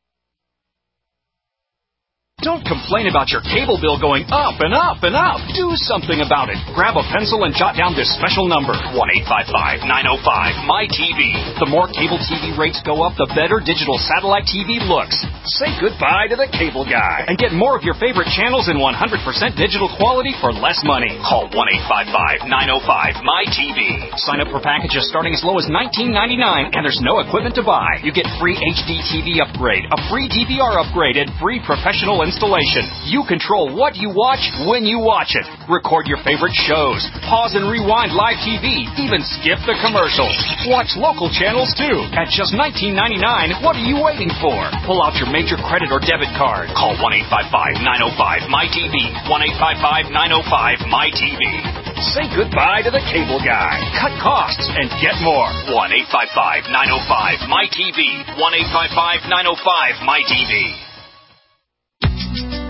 Don't complain about your cable bill going up and up and up. Do something about it. Grab a pencil and jot down this special number, one eight five five, nine oh five, M Y T V. The more cable T V rates go up, the better digital satellite T V looks. Say goodbye to the cable guy and get more of your favorite channels in one hundred percent digital quality for less money. Call one eight five five, nine oh five, M Y T V. Sign up for packages starting as low as nineteen ninety-nine, and there's no equipment to buy. You get free H D T V upgrade, a free D V R upgrade, and free professional installation. You control what you watch when you watch it. Record your favorite shows. Pause and rewind live T V. Even skip the commercials. Watch local channels too. At just nineteen ninety-nine, what are you waiting for? Pull out your major credit or debit card. Call one eight five five, nine oh five, M Y T V. one eight five five, nine oh five, M Y T V. Say goodbye to the cable guy. Cut costs and get more. one eight five five, nine oh five, M Y T V. one eight five five, nine oh five, M Y T V.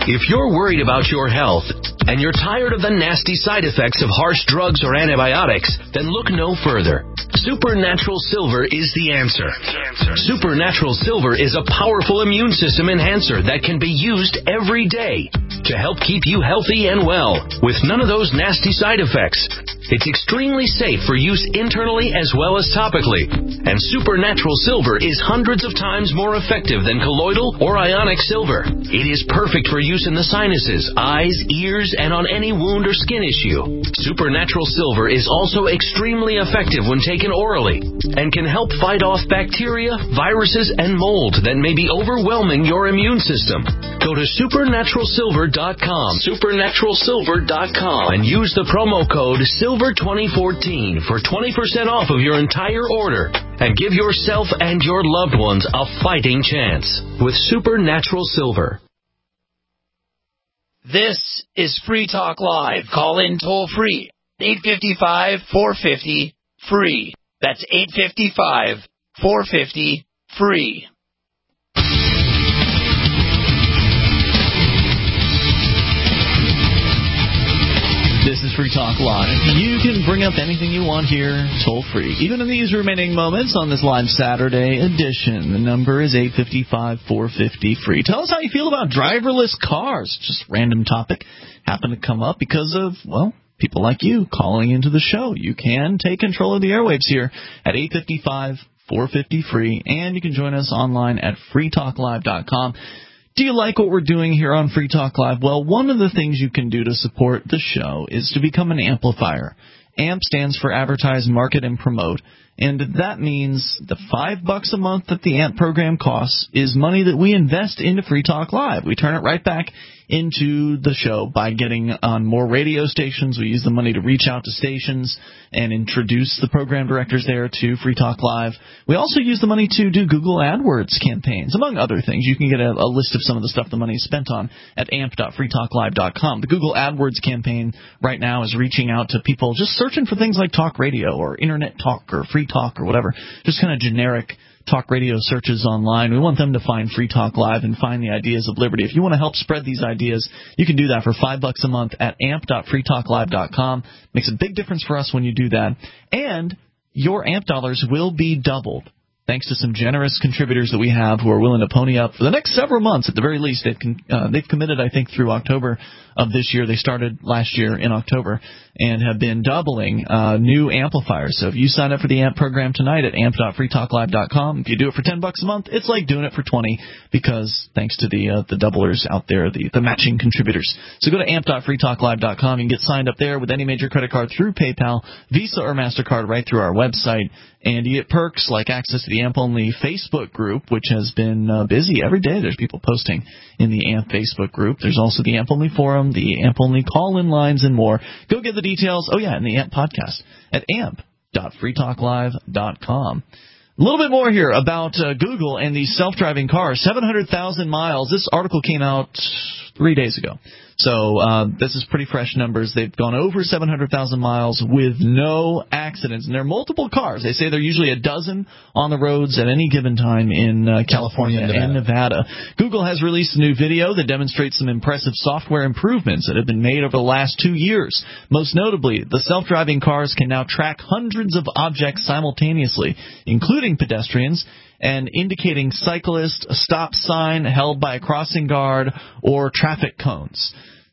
If you're worried about your health and you're tired of the nasty side effects of harsh drugs or antibiotics, then look no further. Supernatural Silver is the answer. Supernatural Silver is a powerful immune system enhancer that can be used every day to help keep you healthy and well with none of those nasty side effects. It's extremely safe for use internally as well as topically. And Supernatural Silver is hundreds of times more effective than colloidal or ionic silver. It is perfect for use in the sinuses, eyes, ears, and on any wound or skin issue. Supernatural Silver is also extremely effective when taken orally and can help fight off bacteria, viruses, and mold that may be overwhelming your immune system. Go to supernatural silver dot com, supernatural silver dot com, and use the promo code silver twenty fourteen for twenty percent off of your entire order and give yourself and your loved ones a fighting chance with Supernatural Silver. This is Free Talk Live. Call in toll free. eight five five, four five zero, free. That's eight five five, four five zero, free. This is Free Talk Live. You can bring up anything you want here, toll-free. Even in these remaining moments on this live Saturday edition. The number is eight five five, four five zero, free. Tell us how you feel about driverless cars. Just random topic. Happened to come up because of, well, people like you calling into the show. You can take control of the airwaves here at eight five five, four five zero, free. And you can join us online at free talk live dot com. Do you like what we're doing here on Free Talk Live? Well, one of the things you can do to support the show is to become an amplifier. A M P stands for Advertise, Market, and Promote. And that means the five bucks a month that the A M P program costs is money that we invest into Free Talk Live. We turn it right back into the show by getting on more radio stations. We use the money to reach out to stations and introduce the program directors there to Free Talk Live. We also use the money to do Google AdWords campaigns, among other things. You can get a, a list of some of the stuff the money is spent on at amp dot free talk live dot com. The Google AdWords campaign right now is reaching out to people just searching for things like talk radio or internet talk or free talk or whatever, just kind of generic talk radio searches online. We want them to find Free Talk Live and find the ideas of liberty. If you want to help spread these ideas, you can do that for five bucks a month at amp dot free talk live dot com. Makes a big difference for us when you do that. And your A M P dollars will be doubled, thanks to some generous contributors that we have who are willing to pony up for the next several months at the very least. They've, con- uh, they've committed, I think, through October of this year. They started last year in October and have been doubling uh, new amplifiers. So if you sign up for the A M P program tonight at amp dot free talk live dot com, if you do it for ten bucks a month, it's like doing it for twenty because thanks to the uh, the doublers out there, the, the matching contributors. So go to amp dot free talk live dot com. You can get signed up there with any major credit card through PayPal, Visa, or MasterCard right through our website. And you get perks like access to the A M P-only Facebook group, which has been uh, busy. Every day there's people posting in the A M P Facebook group. There's also the A M P-only forum, the A M P-only call-in lines, and more. Go get the details. Oh, yeah, and the A M P podcast at amp dot free talk live dot com. A little bit more here about uh, Google and these self-driving cars. seven hundred thousand miles. This article came out three days ago. So uh, this is pretty fresh numbers. They've gone over seven hundred thousand miles with no accidents. And there are multiple cars. They say there are usually a dozen on the roads at any given time in uh, California, California and Nevada. and Nevada. Google has released a new video that demonstrates some impressive software improvements that have been made over the last two years. Most notably, the self-driving cars can now track hundreds of objects simultaneously, including pedestrians, and indicating cyclists, a stop sign held by a crossing guard, or traffic cones.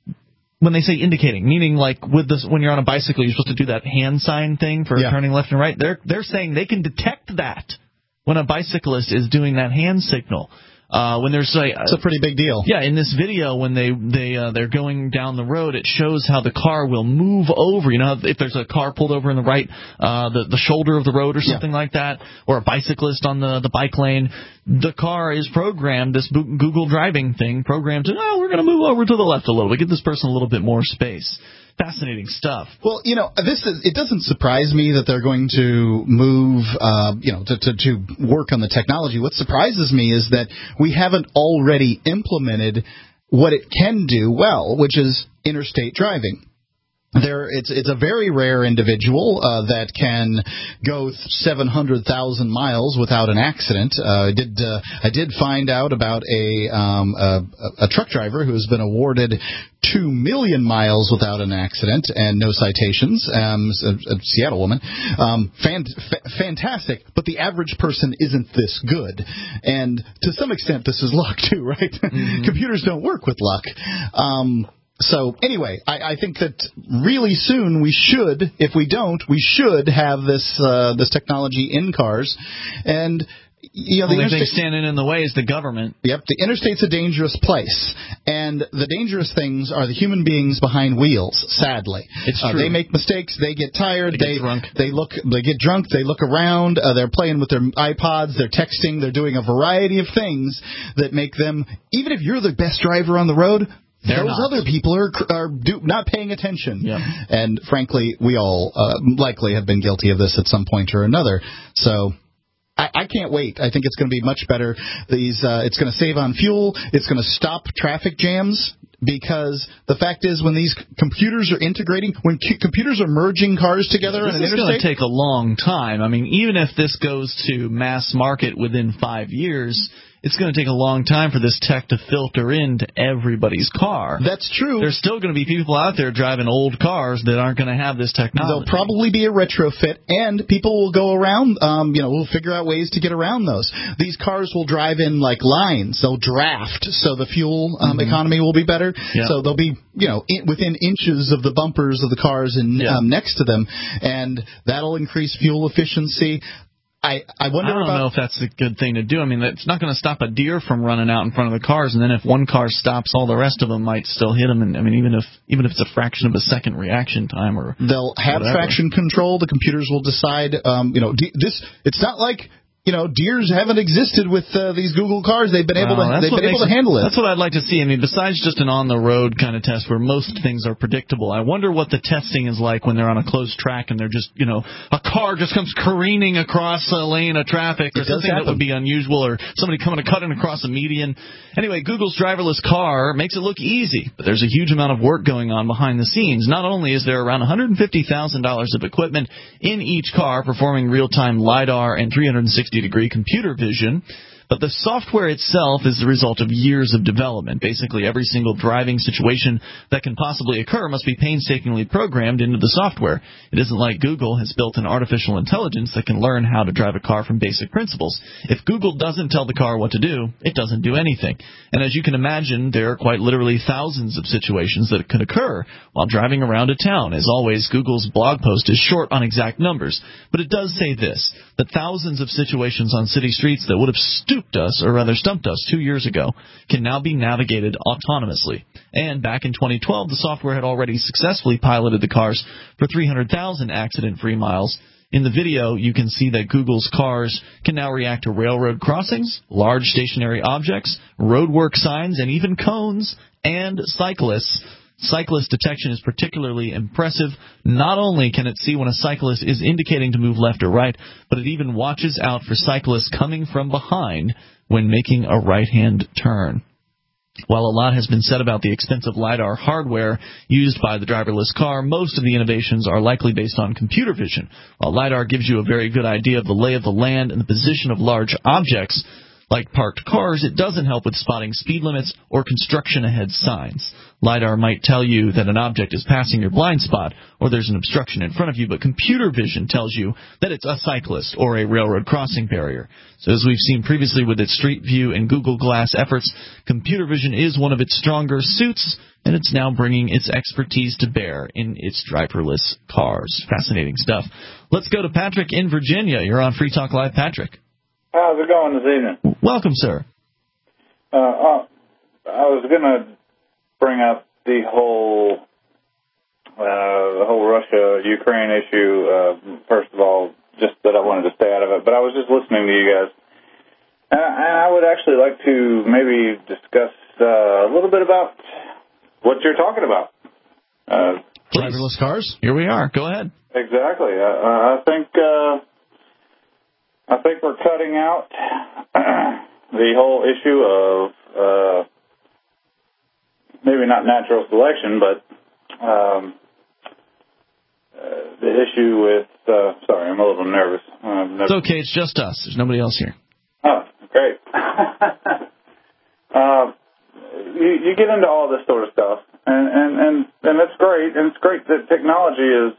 When they say indicating, meaning like with this, when you're on a bicycle, you're supposed to do that hand sign thing for yeah. turning left and right. They're they're saying they can detect that when a bicyclist is doing that hand signal. Uh, when there's a, it's a pretty big deal. Yeah, in this video, when they they uh, they're going down the road, it shows how the car will move over. You know, if there's a car pulled over in the right, uh, the the shoulder of the road or something yeah. like that, or a bicyclist on the the bike lane, the car is programmed. This Google driving thing programmed to, oh, we're going to move over to the left a little bit, give this person a little bit more space. Fascinating stuff. Well, you know, this is, it doesn't surprise me that they're going to move, uh, you know, to, to, to work on the technology. What surprises me is that we haven't already implemented what it can do well, which is interstate driving. There, it's it's a very rare individual uh, that can go seven hundred thousand miles without an accident. Uh, I did uh, I did find out about a, um, a a truck driver who has been awarded two million miles without an accident and no citations. Um, a, a Seattle woman, um, fan, fa- fantastic. But the average person isn't this good, and to some extent, this is luck too, right? Mm-hmm. Computers don't work with luck. Um, So anyway, I, I think that really soon we should, if we don't, we should have this uh, this technology in cars. And you know, the only interstate, thing standing in the way is the government. Yep, the interstate's a dangerous place, and the dangerous things are the human beings behind wheels. Sadly, it's uh, true. They make mistakes. They get tired. They get they drunk. They look. They get drunk. They look around. Uh, they're playing with their iPods. They're texting. They're doing a variety of things that make them. Even if you're the best driver on the road, They're those not. other people are are do, not paying attention. Yep. And frankly, we all uh, likely have been guilty of this at some point or another. So I, I can't wait. I think it's going to be much better. These uh, it's going to save on fuel. It's going to stop traffic jams. Because the fact is, when these computers are integrating, when c- computers are merging cars together this on an is interstate, going to take a long time. I mean, even if this goes to mass market within five years, it's going to take a long time for this tech to filter into everybody's car. That's true. There's still going to be people out there driving old cars that aren't going to have this technology. There'll probably be a retrofit, and people will go around, um, you know, will figure out ways to get around those. These cars will drive in like lines. They'll draft, so the fuel um, mm-hmm. economy will be better. Yeah. So they'll be, you know, in, within inches of the bumpers of the cars and yeah. um, next to them, and that'll increase fuel efficiency. I, I wonder I don't about, know if that's a good thing to do. I mean, it's not going to stop a deer from running out in front of the cars, and then if one car stops, all the rest of them might still hit them. And I mean, even if even if it's a fraction of a second reaction time, or they'll have whatever. traction control. The computers will decide. Um, you know, d- this. It's not like. You know, deers haven't existed with uh, these Google cars. They've been able well, to they've been able to handle it. That's what I'd like to see. I mean, besides just an on-the-road kind of test where most things are predictable, I wonder what the testing is like when they're on a closed track and they're just, you know, a car just comes careening across a lane of traffic or it does something happen. that would be unusual, or somebody coming cutting across a median. Anyway, Google's driverless car makes it look easy, but there's a huge amount of work going on behind the scenes. Not only is there around one hundred fifty thousand dollars of equipment in each car performing real-time LiDAR and three sixty degree computer vision, but the software itself is the result of years of development. Basically, every single driving situation that can possibly occur must be painstakingly programmed into the software. It isn't like Google has built an artificial intelligence that can learn how to drive a car from basic principles. If Google doesn't tell the car what to do, it doesn't do anything. And as you can imagine, there are quite literally thousands of situations that could occur while driving around a town. As always, Google's blog post is short on exact numbers, but it does say this, that thousands of situations on city streets that would have stooped us, or rather stumped us two years ago, can now be navigated autonomously. And back in twenty twelve, the software had already successfully piloted the cars for three hundred thousand accident-free miles. In the video, you can see that Google's cars can now react to railroad crossings, large stationary objects, roadwork signs, and even cones, and cyclists. Cyclist detection is particularly impressive. Not only can it see when a cyclist is indicating to move left or right, but it even watches out for cyclists coming from behind when making a right-hand turn. While a lot has been said about the expensive LiDAR hardware used by the driverless car, most of the innovations are likely based on computer vision. While LiDAR gives you a very good idea of the lay of the land and the position of large objects, like parked cars, it doesn't help with spotting speed limits or construction ahead signs. LiDAR might tell you that an object is passing your blind spot or there's an obstruction in front of you, but computer vision tells you that it's a cyclist or a railroad crossing barrier. So as we've seen previously with its Street View and Google Glass efforts, computer vision is one of its stronger suits, and it's now bringing its expertise to bear in its driverless cars. Fascinating stuff. Let's go to Patrick in Virginia. You're on Free Talk Live, Patrick. How's it going this evening? Welcome, sir. Uh, uh, I was going to bring up the whole uh, the whole Russia-Ukraine issue. Uh, first of all, just that I wanted to stay out of it. But I was just listening to you guys. And I, and I would actually like to maybe discuss uh, a little bit about what you're talking about. Uh, Driverless cars? Here we are. Go ahead. Exactly. I, I think... Uh, I think we're cutting out the whole issue of uh, maybe not natural selection, but um, issue with, uh, sorry, I'm a little nervous. Uh, never... It's okay. It's just us. There's nobody else here. Oh, great. uh, you, you get into all this sort of stuff, and, and, and, and it's great, and it's great that technology is,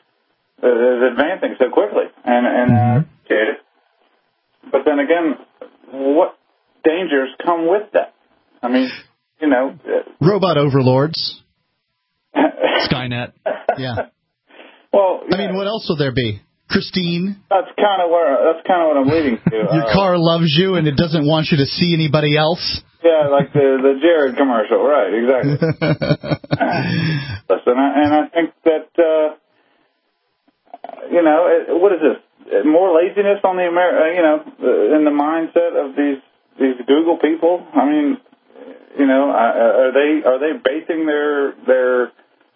is advancing so quickly, and, and I appreciate it. But then again, what dangers come with that? I mean, you know... Robot overlords. Skynet. Yeah. Well, I mean, what else will there be? Christine. That's kind of where that's kind of what I'm leading to. Your uh, car loves you and it doesn't want you to see anybody else. Yeah, like the the Jared commercial, right? Exactly. Listen, I, and I think that uh, you know, it, what is this? More laziness on the Amer- you know, in the mindset of these these Google people. I mean, you know, are they are they basing their their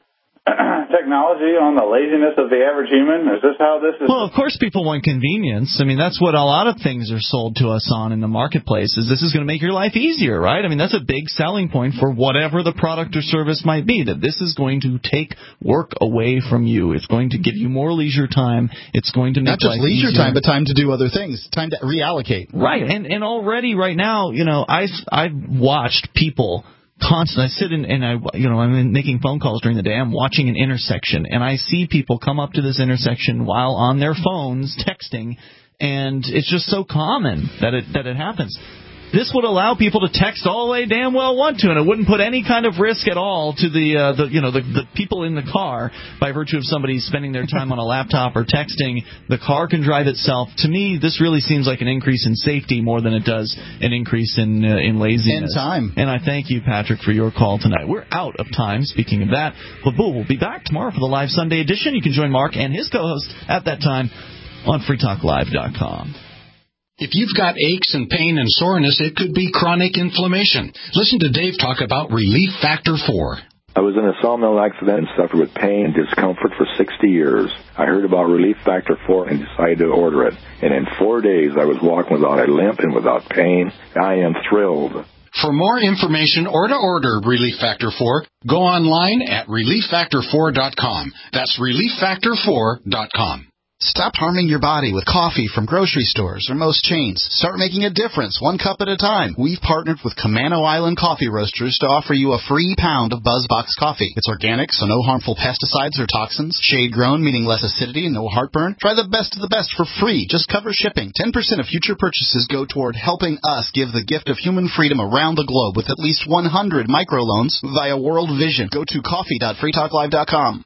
technology on the laziness of the average human? Is this how this is? Well, of course people want convenience. I mean, that's what a lot of things are sold to us on in the marketplace, is this is going to make your life easier, right? I mean, that's a big selling point for whatever the product or service might be, that this is going to take work away from you. It's going to give you more leisure time. It's going to make Not just life leisure easier. time, but time to do other things. Time to reallocate. Right, and and already right now, you know, I've, I've watched people... Constant. I sit in, and I, you know, I'm in making phone calls during the day. I'm watching an intersection, and I see people come up to this intersection while on their phones texting, and it's just so common that it that it happens. This would allow people to text all they damn well want to, and it wouldn't put any kind of risk at all to the, uh, the you know, the, the people in the car by virtue of somebody spending their time on a laptop or texting. The car can drive itself. To me, this really seems like an increase in safety more than it does an increase in uh, in laziness. And time. And I thank you, Patrick, for your call tonight. We're out of time, speaking of that. But we'll be back tomorrow for the live Sunday edition. You can join Mark and his co-host at that time on free talk live dot com. If you've got aches and pain and soreness, it could be chronic inflammation. Listen to Dave talk about Relief Factor four. I was in a sawmill accident and suffered with pain and discomfort for sixty years. I heard about Relief Factor four and decided to order it. And in four days, I was walking without a limp and without pain. I am thrilled. For more information or to order Relief Factor four, go online at relief factor four dot com. That's relief factor four dot com. Stop harming your body with coffee from grocery stores or most chains. Start making a difference, one cup at a time. We've partnered with Camano Island Coffee Roasters to offer you a free pound of BuzzBox coffee. It's organic, so no harmful pesticides or toxins. Shade-grown, meaning less acidity and no heartburn. Try the best of the best for free. Just cover shipping. ten percent of future purchases go toward helping us give the gift of human freedom around the globe with at least one hundred microloans via World Vision. Go to coffee dot free talk live dot com.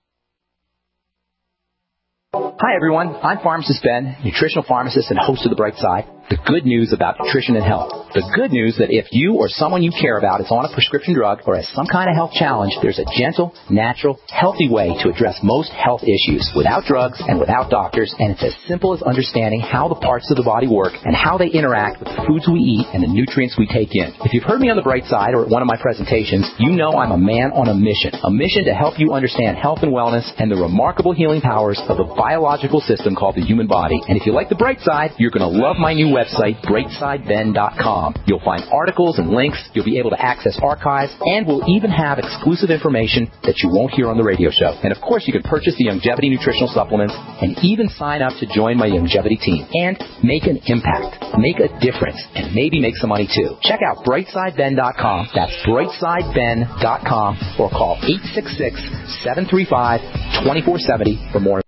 Hi, everyone. I'm Pharmacist Ben, nutritional pharmacist and host of The Bright Side. The good news about nutrition and health. The good news that if you or someone you care about is on a prescription drug or has some kind of health challenge, there's a gentle, natural, healthy way to address most health issues without drugs and without doctors, and it's as simple as understanding how the parts of the body work and how they interact with the foods we eat and the nutrients we take in. If you've heard me on The Bright Side or at one of my presentations, you know I'm a man on a mission, a mission to help you understand health and wellness and the remarkable healing powers of the biological system called the human body. And if you like The Bright Side, you're going to love my new website, bright side ben dot com. You'll find articles and links, you'll be able to access archives, and we'll even have exclusive information that you won't hear on the radio show. And of course, you can purchase the Youngevity nutritional supplements and even sign up to join my Youngevity team and make an impact, make a difference, and maybe make some money too. Check out bright side ben dot com. That's bright side ben dot com or call eight six six, seven three five, two four seven zero for more.